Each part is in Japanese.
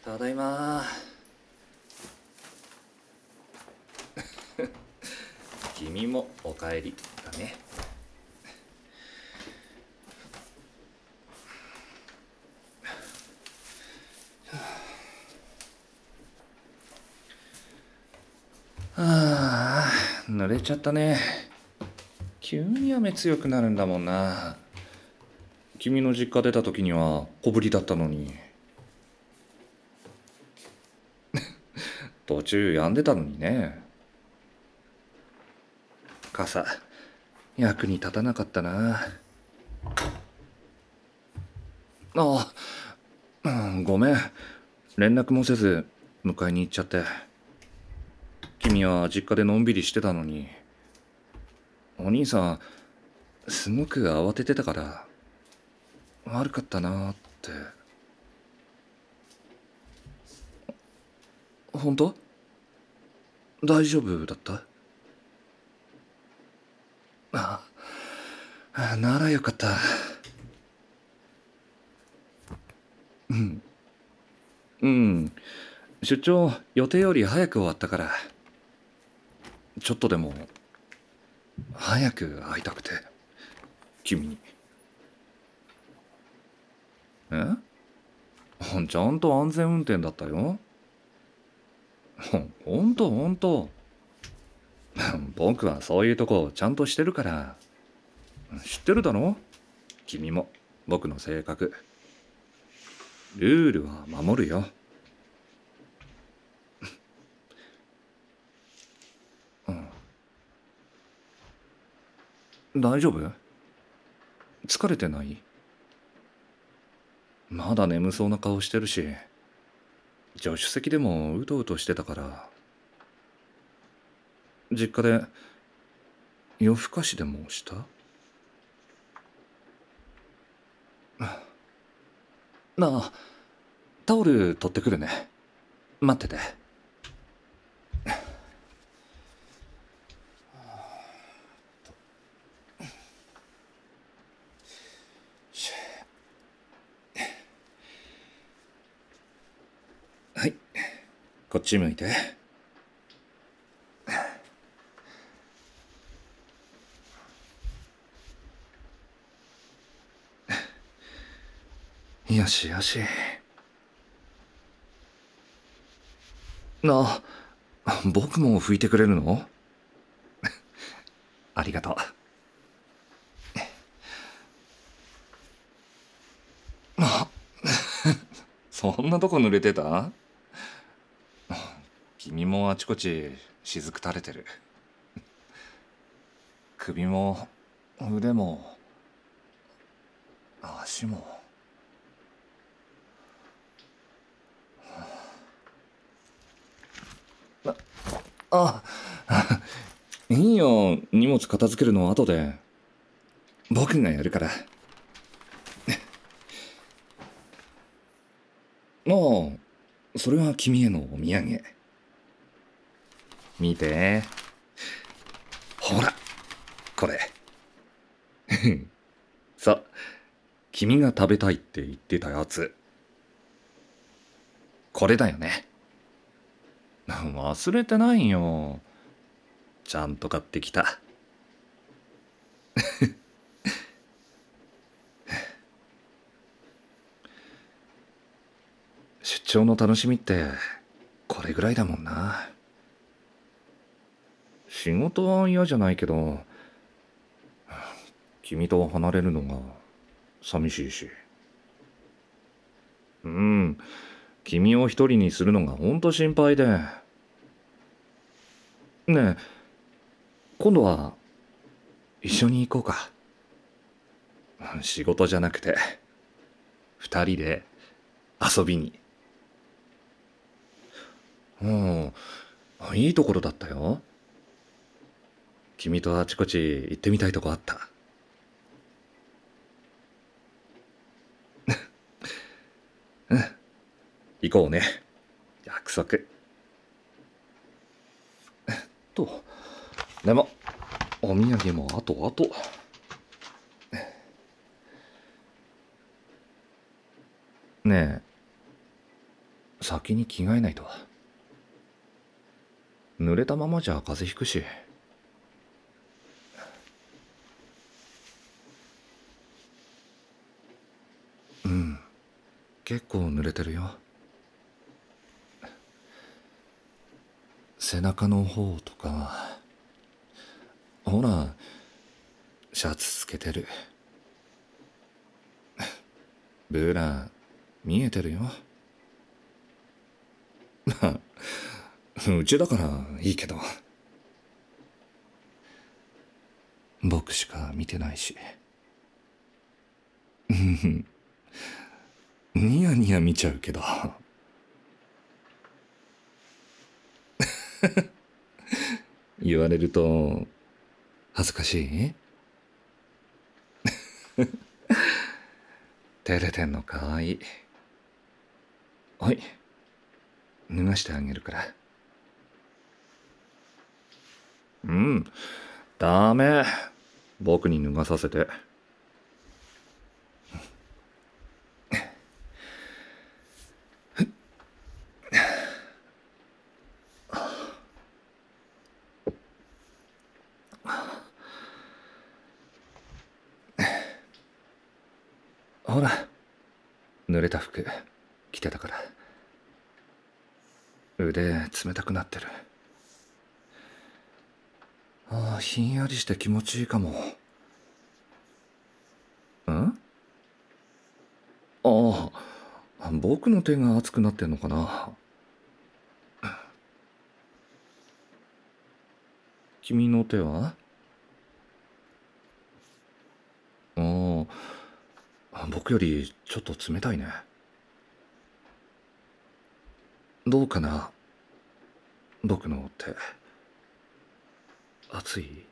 ただいま。君もおかえりだね。ああ、濡れちゃったね。急に雨強くなるんだもんな。君の実家出た時には小降りだったのに。途中止んでたのにね。傘、役に立たなかったな。ああ、ごめん。連絡もせず迎えに行っちゃって。君は実家でのんびりしてたのに。お兄さん、すごく慌ててたから悪かったなって。本当？大丈夫だった？ならよかった。うん。出張予定より早く終わったから、ちょっとでも早く会いたくて、君に。え？ちゃんと安全運転だったよ。ほんとほんと。僕はそういうとこちゃんとしてるから。知ってるだろ？君も僕の性格。ルールは守るよ。大丈夫？疲れてない？まだ眠そうな顔してるし、助手席でもうとうとしてたから。実家で夜更かしでもした？なあ、タオル取ってくるね。待ってて。はい、こっち向いて。よしよし。なあ、僕も拭いてくれるの？ありがとう。そんなとこ濡れてた？君もあちこち雫垂れてる。首も腕も足も。あ、いいよ、荷物片付けるのは後で。僕がやるから。ああ、それは君へのお土産。見て。ほら、これ。さ、君が食べたいって言ってたやつ。これだよね。忘れてないよ。ちゃんと買ってきた。出張の楽しみってこれぐらいだもんな。仕事は嫌じゃないけど、君と離れるのが寂しいし。うん、君を一人にするのがほんと心配で。ねえ、今度は一緒に行こうか。仕事じゃなくて、二人で遊びに。うん、いいところだったよ。君とあちこち行ってみたいとこあった。行こうね。約束。でも、お土産もあとあと。ねえ、 先に着替えないと。濡れたままじゃ風邪ひくし。うん、結構濡れてるよ。背中の方とか。ほら、シャツつけてる。ブラ見えてるよ。まあうちだからいいけど、僕しか見てないし。ニヤニヤ見ちゃうけど。言われると恥ずかしい？照れてんのかわいい。はい、脱がしてあげるから。うん、ダメ。僕に脱がさせて。ほら、濡れた服着てたから。腕冷たくなってる。ああ、ひんやりして気持ちいいかも。ん？ああ、僕の手が熱くなってんのかな。君の手は？ああ、僕よりちょっと冷たいね。どうかな、僕の手。熱い？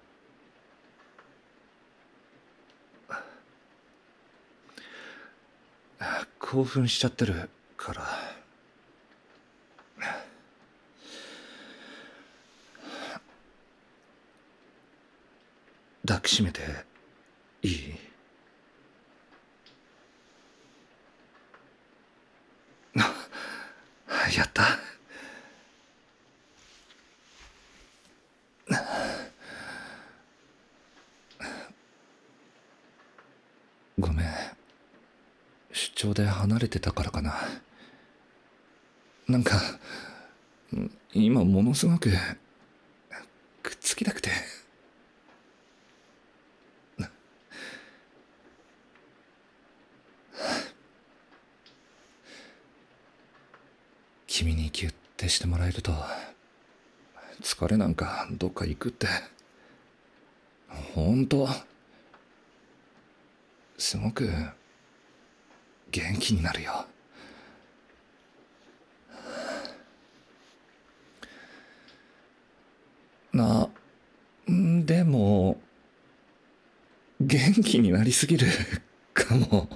興奮しちゃってるから。抱きしめていい？やった。ごめん、出張で離れてたからかな。なんか今ものすごくくっつきたくて。君にギュッてしてもらえると疲れなんかどっか行くって。ほんとすごく元気になるよ。でも元気になりすぎるかも。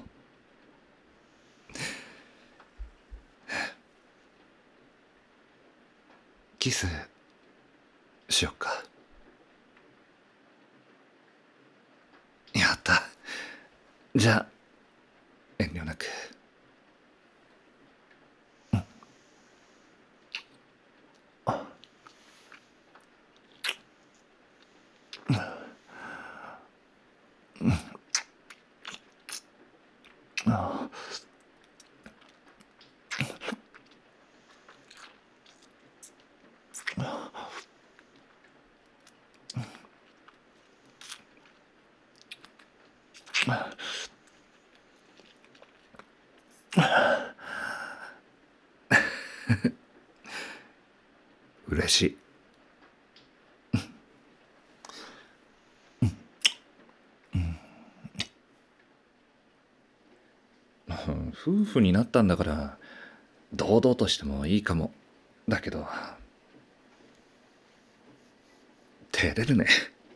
キスしよっか。やった。じゃあ遠慮なく。嬉しい。夫婦になったんだから堂々としてもいいかも。だけど照れるね。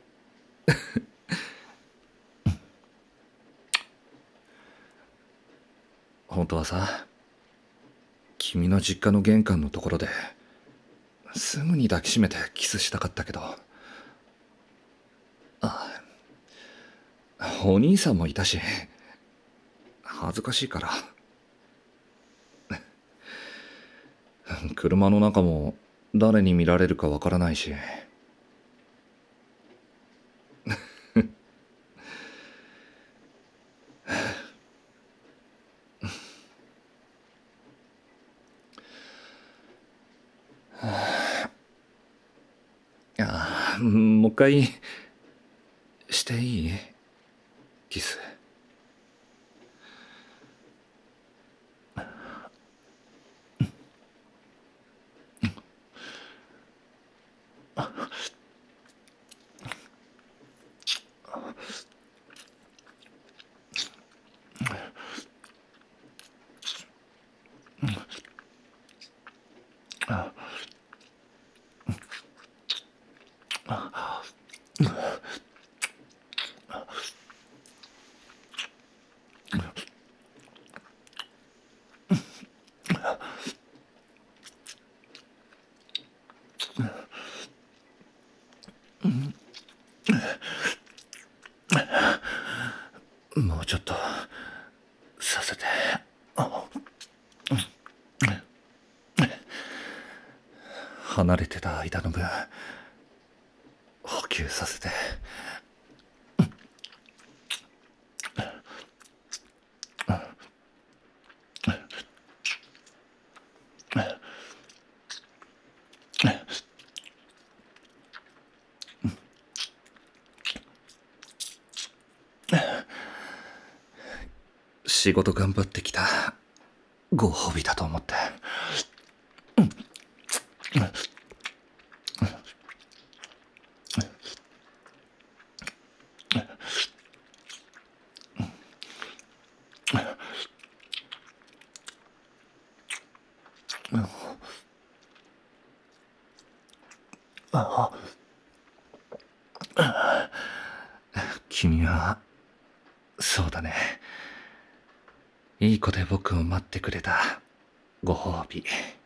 本当はさ、君の実家の玄関のところですぐに抱きしめてキスしたかったけど、お兄さんもいたし恥ずかしいから。 車の中も誰に見られるかわからないし。もう一回していい？キス。もうちょっとさせて。離れてた間の分補給させて。仕事頑張ってきたご褒美だと思って。君はそうだね、いい子で僕を待ってくれたご褒美。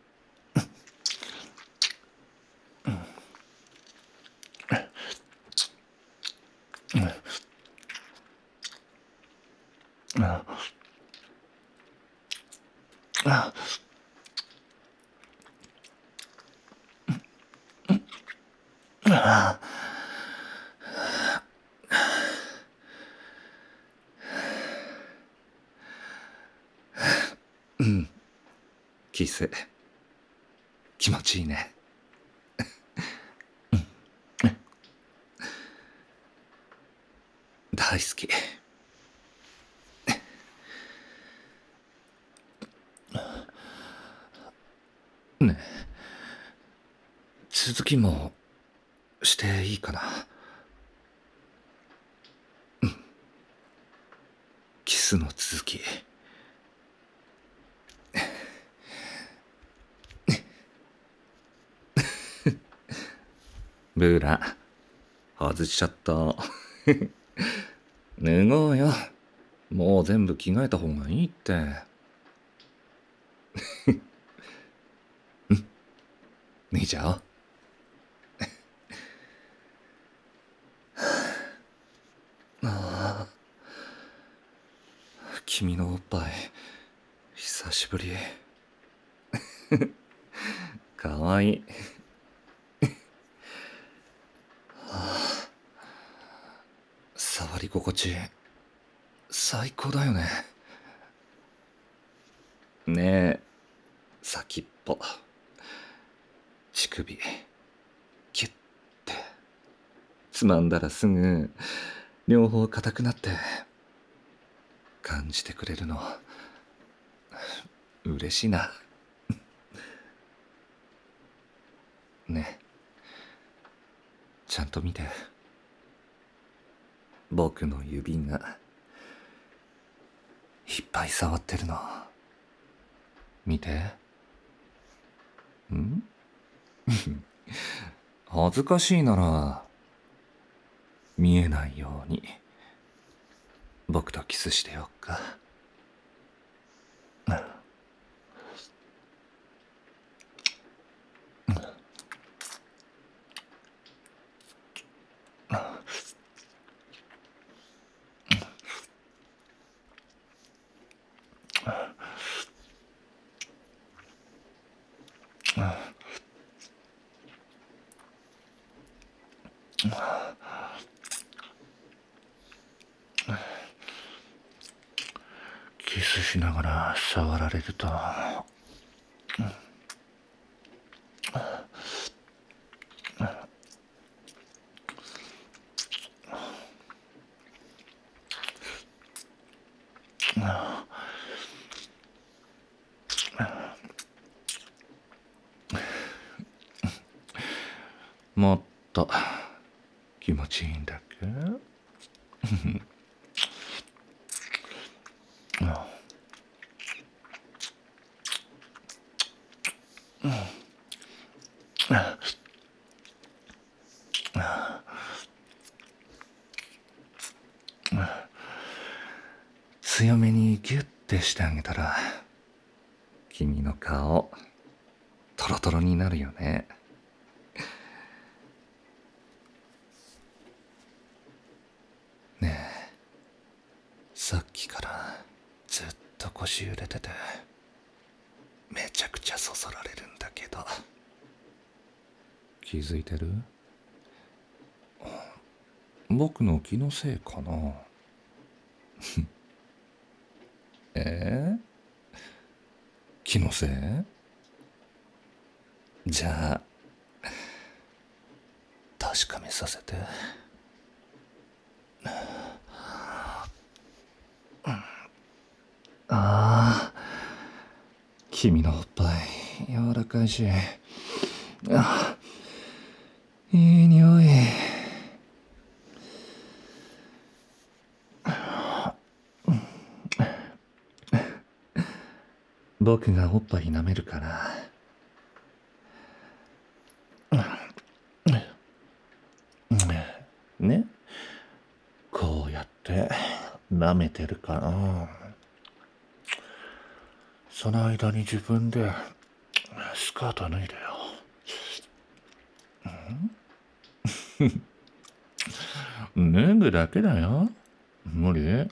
キス気持ちいいね。大好き。ねえ、続きもしていいかな。キスの続き。ブラ外しちゃった。脱ごうよ。もう全部着替えた方がいいって。脱いじゃおう。君のおっぱい久しぶり。かわいい。触り心地最高だよね。ねえ、先っぽ乳首キュッてつまんだらすぐ両方硬くなって感じてくれるの嬉しいな。ねえ、ちゃんと見て。僕の指がいっぱい触ってるの見て。ん恥ずかしいなら見えないように僕とキスしてよっか。 キスしながら触られると、もっと気持ちいいんだっけ？強めにギュッてしてあげたら、君の顔トロトロになるよね。ねえ、さっきからずっと腰揺れてて、めちゃくちゃそそられるんだけど、気づいてる？僕の気のせいかな？気のせい？じゃあ確かめさせて。ああ、君のおっぱい柔らかいし、いい匂い。僕がおっぱい舐めるから、ね、こうやって舐めてるから、その間に自分でスカート脱いでよ。脱ぐだけだよ。無理？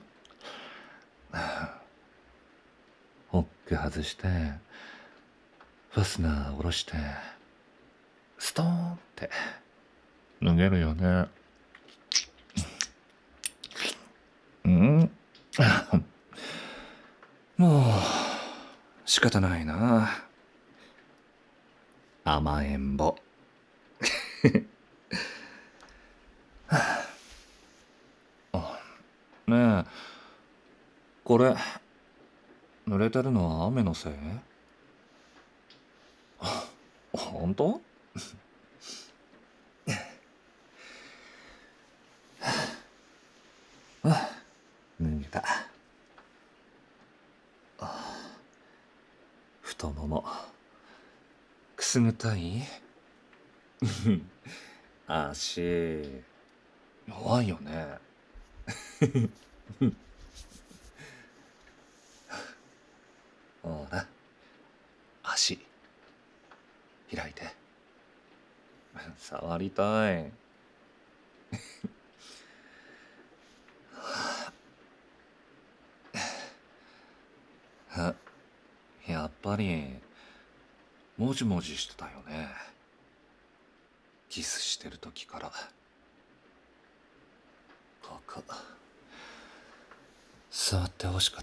ホック外して、ファスナー下ろして、ストーンって脱げるよね。もう仕方ないな。甘えん坊。ねえ、これ濡れてるのは雨のせい？本当？脱げた。太ももくすぐったい？足弱いよね。ほら、足開いて。触りたい。やっぱりもじもじしてたよね。キスしてる時から。ここ触ってほしかった？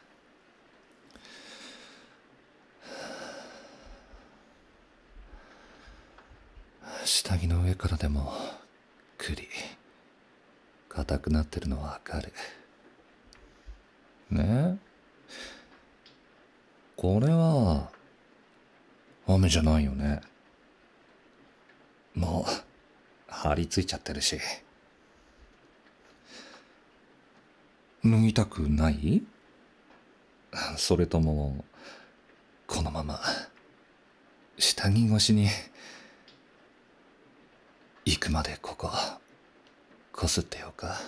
下着の上からでも硬くなってるのわかるね。これは雨じゃないよね。もう張り付いちゃってるし。脱ぎたくない？それともこのまま下着越しに行くまでこここすってようか。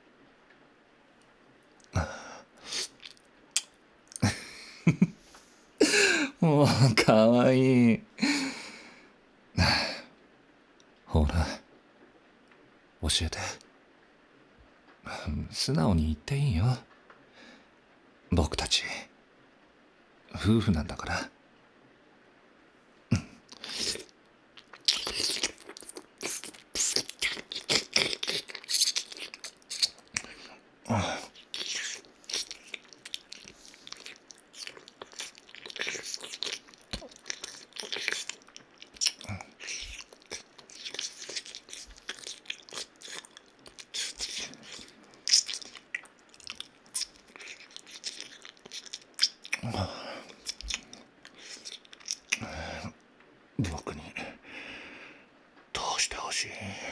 もうかわいい。ほら教えて。素直に言っていいよ。僕たち夫婦なんだから。 しい。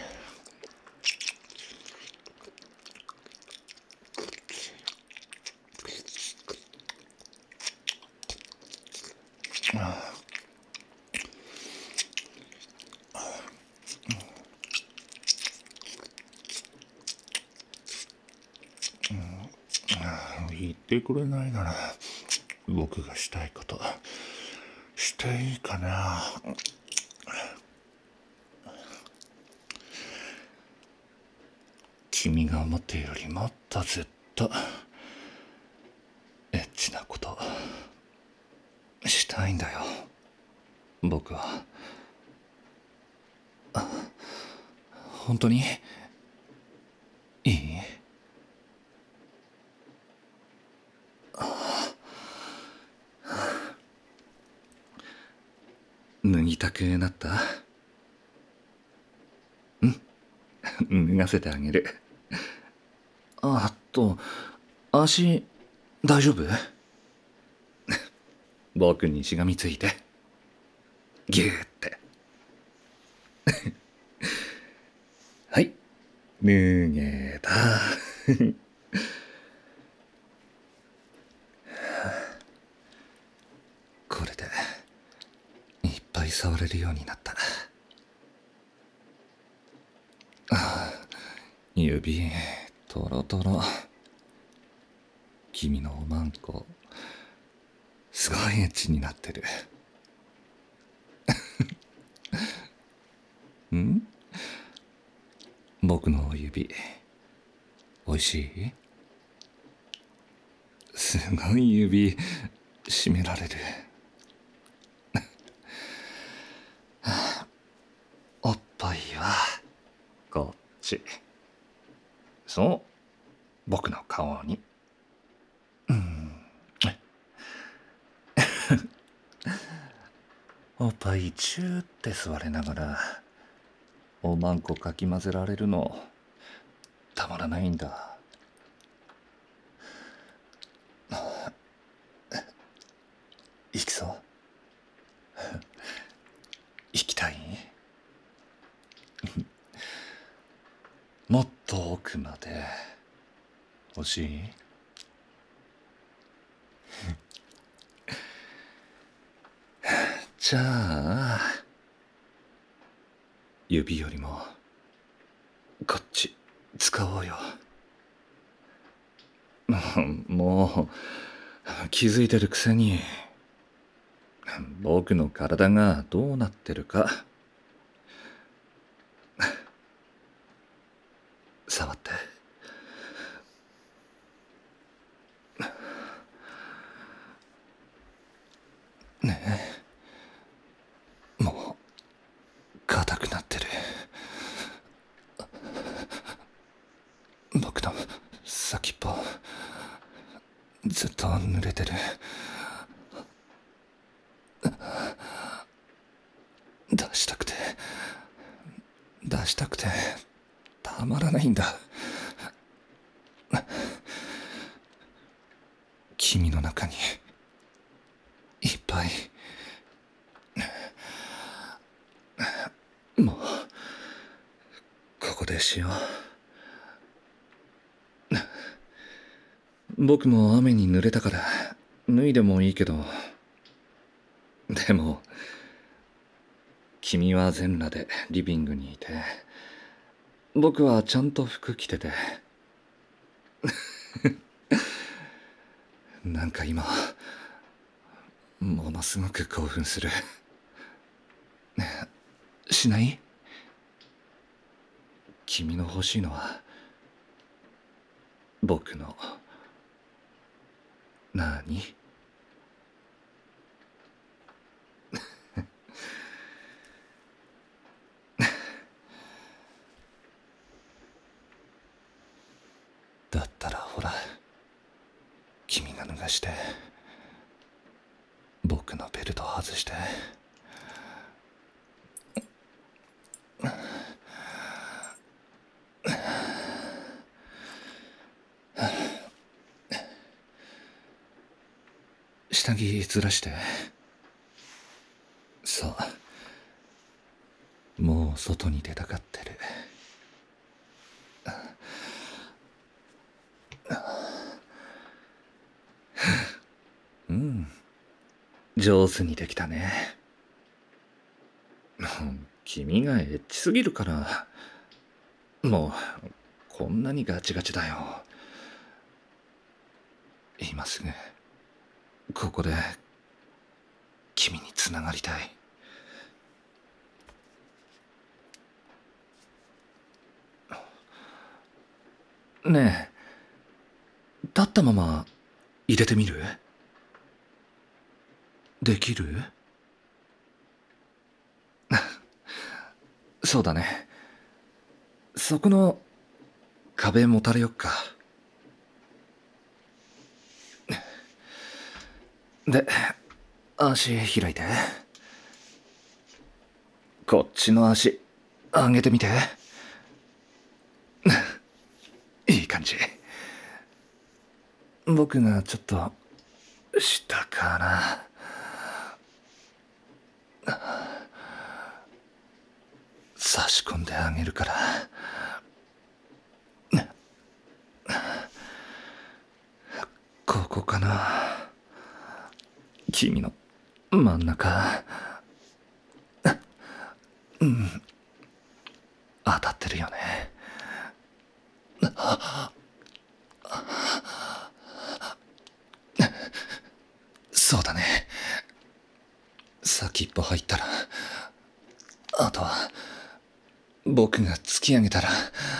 言ってくれないなら僕がしたいことしていいかな。君が思っているよりもっとずっとエッチなことしたいんだよ、僕は。本当にいい？脱ぎたくなった？脱がせてあげる。足大丈夫？僕にしがみついてギューってはい、脱げた。これでいっぱい触れるようになった。指トロトロ。君のおまんこすごいエッチになってる。ん？僕の指おいしい？すごい指締められる。おっぱいはこっち。そう、僕の顔に。おっぱいチューって吸われながらおまんこかき混ぜられるのたまらないんだ。行きそう？行きたい？もっと奥まで欲しい？じゃあ指よりもこっち使おうよ。もう気づいてるくせに。僕の体がどうなってるか触って。ねえ、もう硬くなってる。僕の先っぽずっと濡れてる。出したくてたまらないんだ。君の中にいっぱい。もうここでしよう。僕も雨に濡れたから脱いでもいいけど、でも君は全裸でリビングにいて、僕はちゃんと服着ててなんか今ものすごく興奮する。しない？君の欲しいのは僕の何？だったらほら、君が脱がして僕のベルト外して。下着ずらして。そう、 もう外に出たがってる。うん、上手にできたね。君がエッチすぎるから、もうこんなにガチガチだよ。今すぐここで君につながりたい。ねえ、立ったまま入れてみる？できる？そうだね。そこの壁もたれよっか。で、足開いて。こっちの足上げてみて。いい感じ。僕がちょっと下かな。差し込んであげるから。ここかな。君の真ん中。うん、当たってるよね。そうだね。先っぽ入ったら、あとは僕が突き上げたら。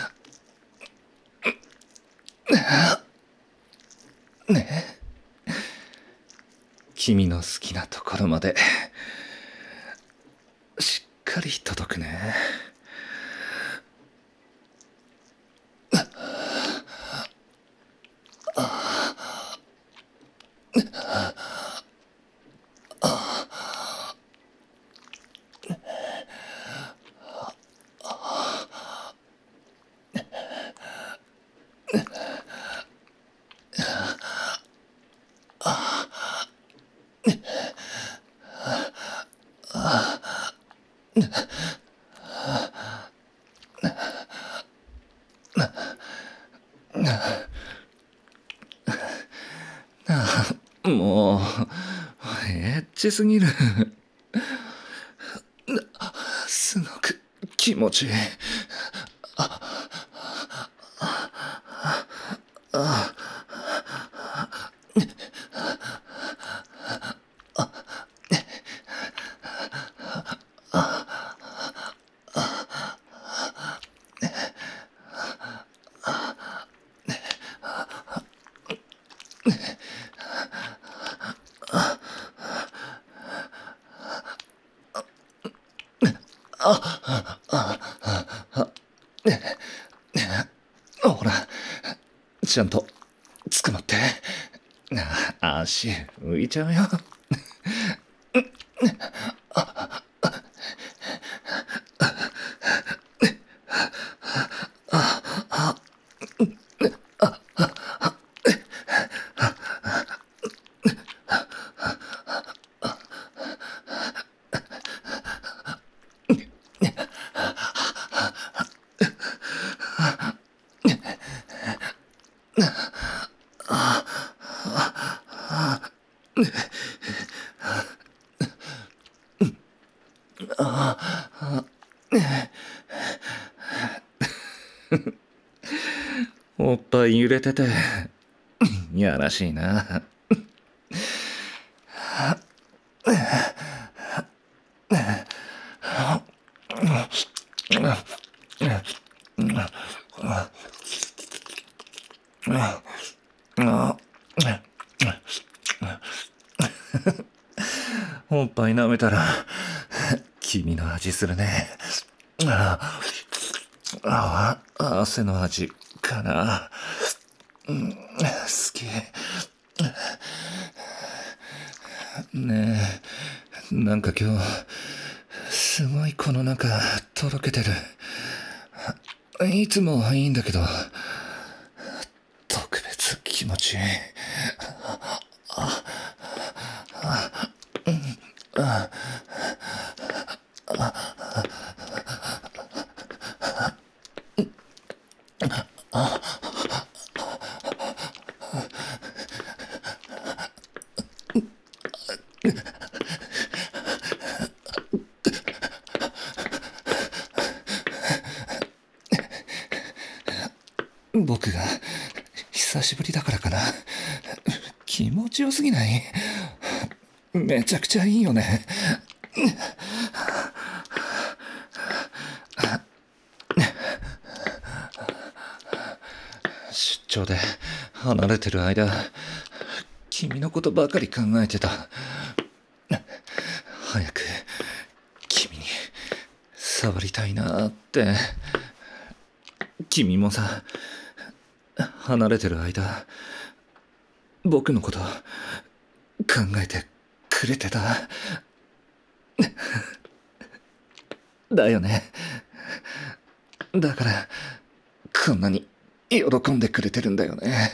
ねえ、君の好きなところまでしっかり届くね。もうエッチすぎる。すごく気持ちいい。ほら、ちゃんと捕まって。足浮いちゃうよ。おっぱい揺れててやらしいな。おっぱい舐めたら君の味するね。汗の味かな。好き。ねえ、なんか今日すごいこの中とろけてる。いつもはいいんだけど特別気持ちいい。 僕が久しぶりだからかな。気持ちよすぎない？めちゃくちゃいいよね。出張で離れてる間、君のことばかり考えてた。早く君に触りたいなって。君もさ、離れてる間、僕のこと考えてくれてた。だよね。だからこんなに喜んでくれてるんだよね。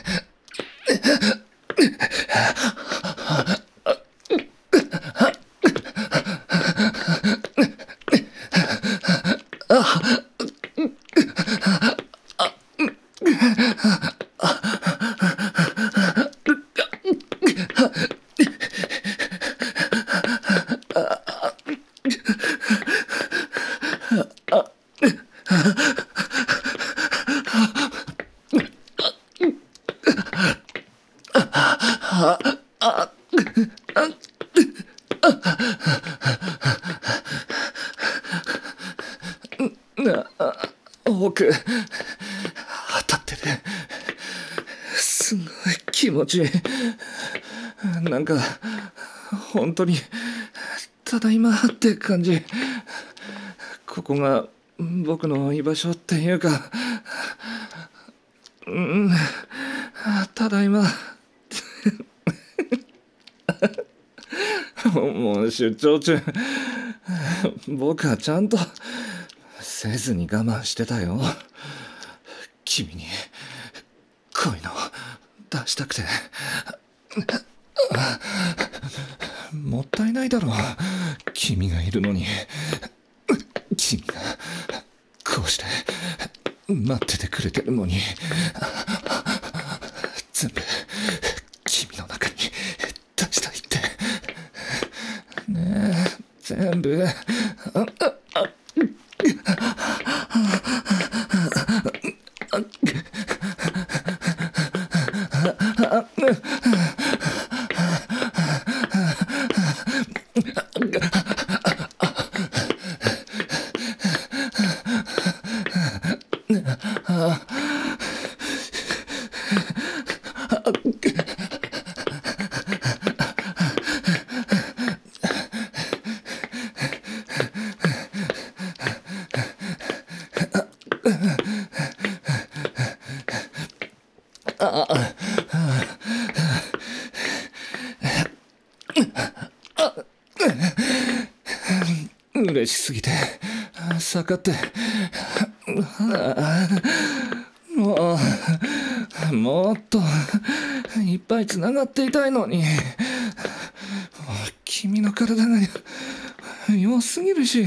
奥当たってる。すごい気持ちいい。なんか本当にただいまって感じ。ここが僕の居場所っていうか、ただいま。もう出張中、僕はちゃんとせずに我慢してたよ。君にこういうの出したくて。もったいないだろう、君がいるのに。君がこうして待っててくれてるのに、全部君の中に出したいってね。え全部嬉しすぎて逆ってもっといっぱいつながっていたいのに。君の体が弱すぎるし。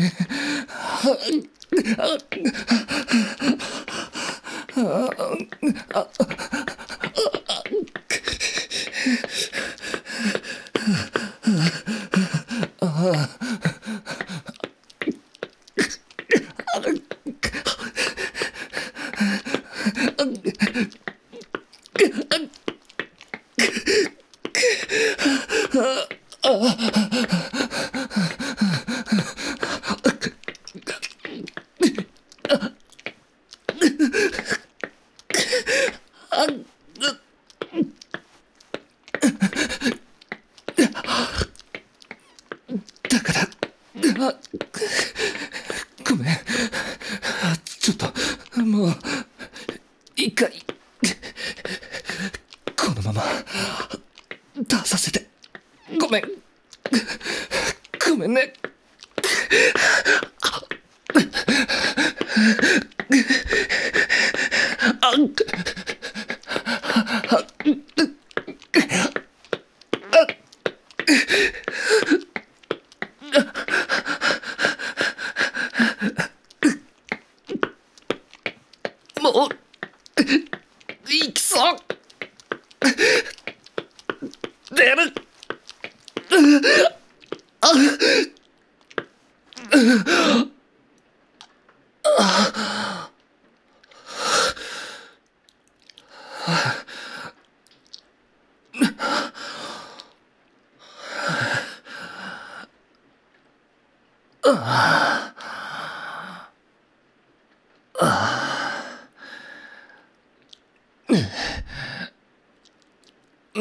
だからごめん、ちょっともう一回このまま出させて。ごめんごめんね。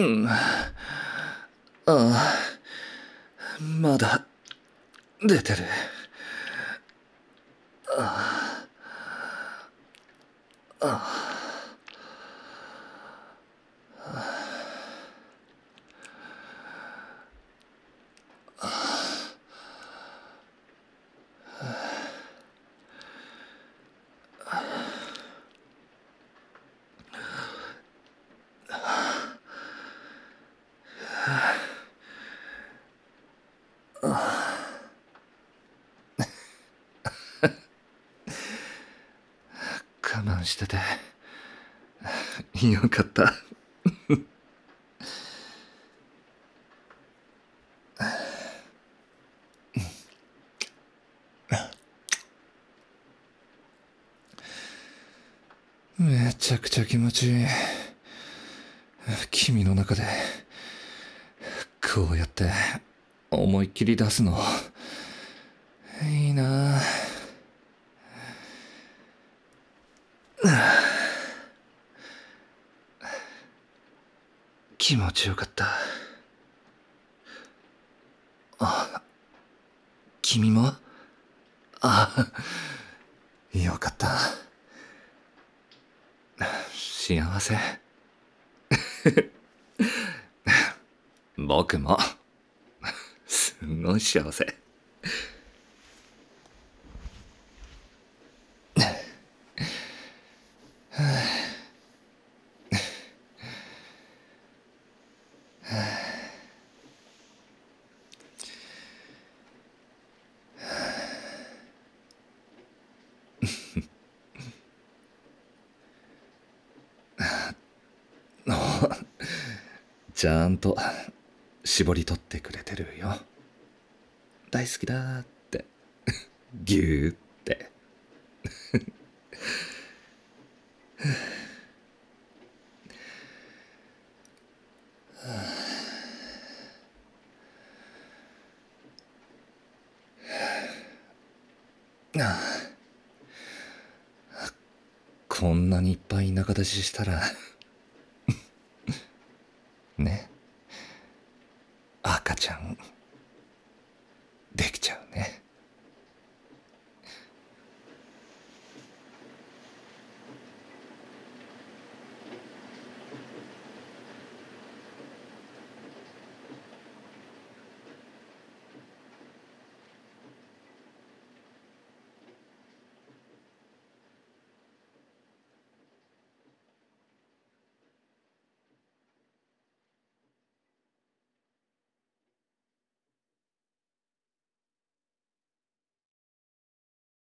ん。あ、まだ出てる。我慢しててよかった。めちゃくちゃ気持ちいい。君の中でこうやって思いっきり出すのいいな。気持ちよかった。あ、君も？あ、よかった。幸せ。僕もすごい幸せ。ちゃんと絞り取ってくれてるよ。大好きだーってギューって。こんなにいっぱい仲出ししたら